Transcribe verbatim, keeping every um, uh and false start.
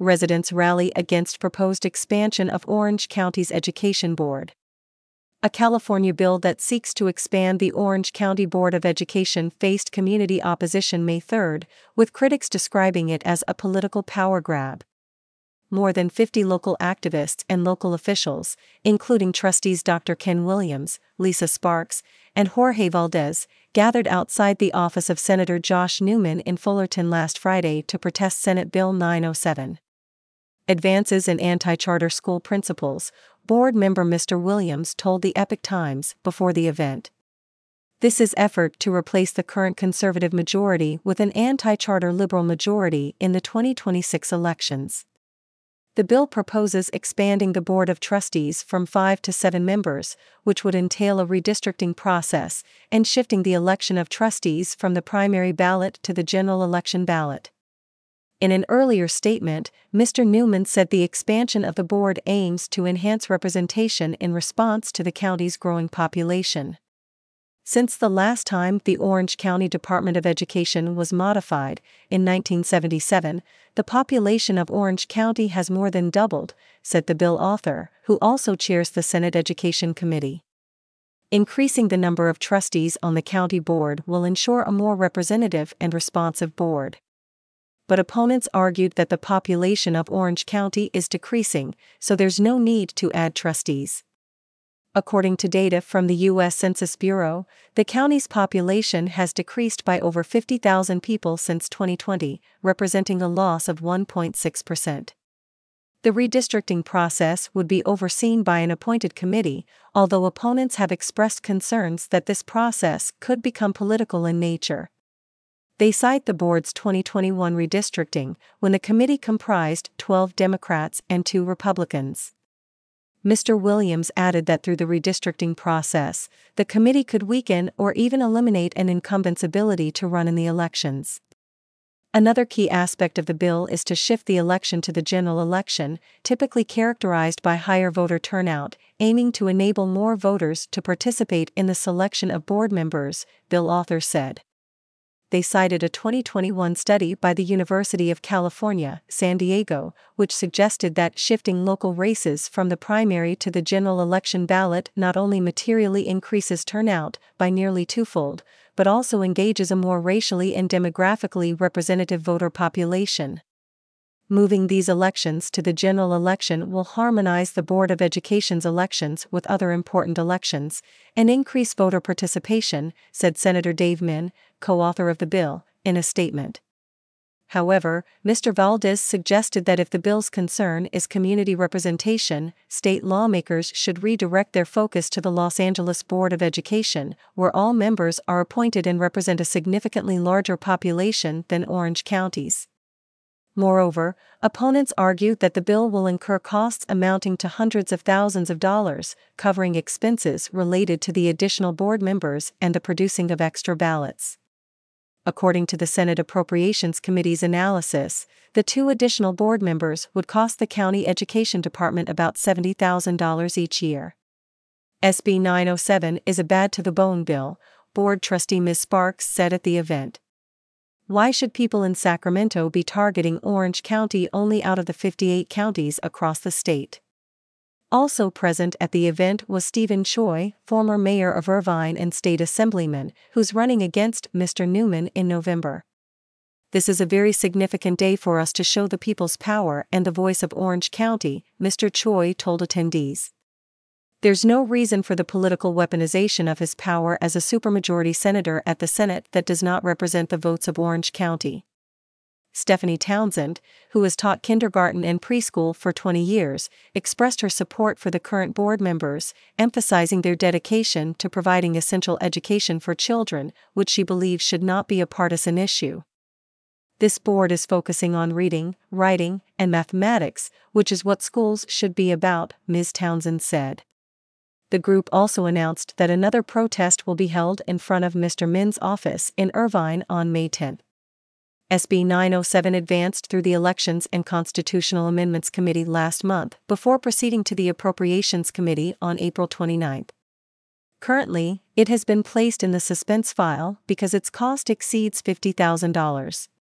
residents rally against proposed expansion of Orange County's Education Board. A California bill that seeks to expand the Orange County Board of Education faced community opposition May third, with critics describing it as a political power grab. More than fifty local activists and local officials, including trustees Doctor Ken Williams, Lisa Sparks, and Jorge Valdez, gathered outside the office of Senator Josh Newman in Fullerton last Friday to protest Senate Bill nine oh seven. Advances in anti-charter school principles, board member Mister Williams told the Epoch Times before the event. This is effort to replace the current conservative majority with an anti-charter liberal majority in the twenty twenty-six elections. The bill proposes expanding the Board of Trustees from five to seven members, which would entail a redistricting process, and shifting the election of trustees from the primary ballot to the general election ballot. In an earlier statement, Mister Newman said the expansion of the board aims to enhance representation in response to the county's growing population. Since the last time the Orange County Department of Education was modified, in nineteen seventy-seven, the population of Orange County has more than doubled, said the bill author, who also chairs the Senate Education Committee. Increasing the number of trustees on the county board will ensure a more representative and responsive board. But opponents argued that the population of Orange County is decreasing, so there's no need to add trustees. According to data from the U S Census Bureau, the county's population has decreased by over fifty thousand people since twenty twenty, representing a loss of one point six percent. The redistricting process would be overseen by an appointed committee, although opponents have expressed concerns that this process could become political in nature. They cite the board's twenty twenty-one redistricting, when the committee comprised twelve Democrats and two Republicans. Mister Williams added that through the redistricting process, the committee could weaken or even eliminate an incumbent's ability to run in the elections. Another key aspect of the bill is to shift the election to the general election, typically characterized by higher voter turnout, aiming to enable more voters to participate in the selection of board members, bill authors said. They cited a twenty twenty-one study by the University of California, San Diego, which suggested that shifting local races from the primary to the general election ballot not only materially increases turnout by nearly twofold, but also engages a more racially and demographically representative voter population. Moving these elections to the general election will harmonize the Board of Education's elections with other important elections and increase voter participation, said Senator Dave Min, co-author of the bill, in a statement. However, Mister Valdez suggested that if the bill's concern is community representation, state lawmakers should redirect their focus to the Los Angeles Board of Education, where all members are appointed and represent a significantly larger population than Orange County's. Moreover, opponents argue that the bill will incur costs amounting to hundreds of thousands of dollars, covering expenses related to the additional board members and the producing of extra ballots. According to the Senate Appropriations Committee's analysis, the two additional board members would cost the county education department about seventy thousand dollars each year. S B nine oh seven is a bad-to-the-bone bill, board trustee Miz Sparks said at the event. Why should people in Sacramento be targeting Orange County only out of the fifty-eight counties across the state? Also present at the event was Stephen Choi, former mayor of Irvine and state assemblyman, who's running against Mister Newman in November. This is a very significant day for us to show the people's power and the voice of Orange County, Mister Choi told attendees. There's no reason for the political weaponization of his power as a supermajority senator at the Senate that does not represent the votes of Orange County. Stephanie Townsend, who has taught kindergarten and preschool for twenty years, expressed her support for the current board members, emphasizing their dedication to providing essential education for children, which she believes should not be a partisan issue. This board is focusing on reading, writing, and mathematics, which is what schools should be about, Miz Townsend said. The group also announced that another protest will be held in front of Mister Min's office in Irvine on May tenth. S B nine oh seven advanced through the Elections and Constitutional Amendments Committee last month before proceeding to the Appropriations Committee on April twenty-ninth. Currently, it has been placed in the suspense file because its cost exceeds fifty thousand dollars.